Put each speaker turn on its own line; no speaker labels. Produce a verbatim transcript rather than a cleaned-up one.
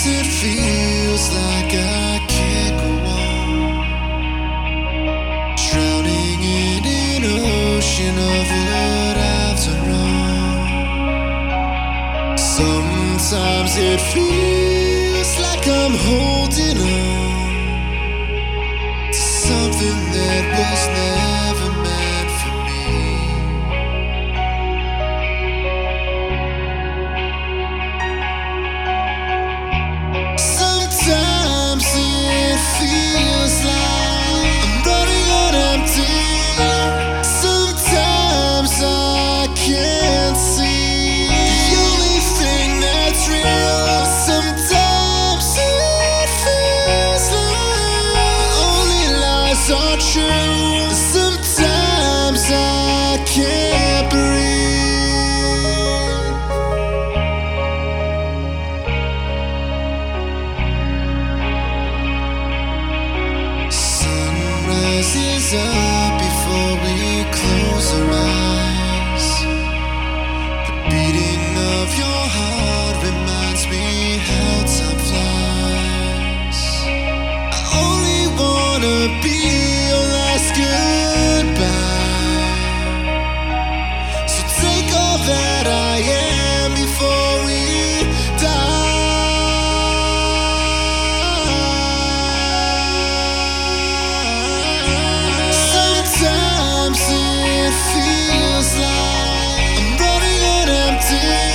it feels like I can't go on, drowning in an ocean of what I've done wrong. Sometimes it feels like I'm holding on to something that was never meant for me. Sometimes it feels like I'm running on empty. Sometimes I can't see the only thing that's real. Sometimes it feels like only lies are true. Sometimes I can't breathe. Sunrise is up before we close our eyes. The beating of your heart reminds me how time flies. I only wanna be your last goodbye. So take all that I am before we die. Sometimes it feels like I'm running on empty.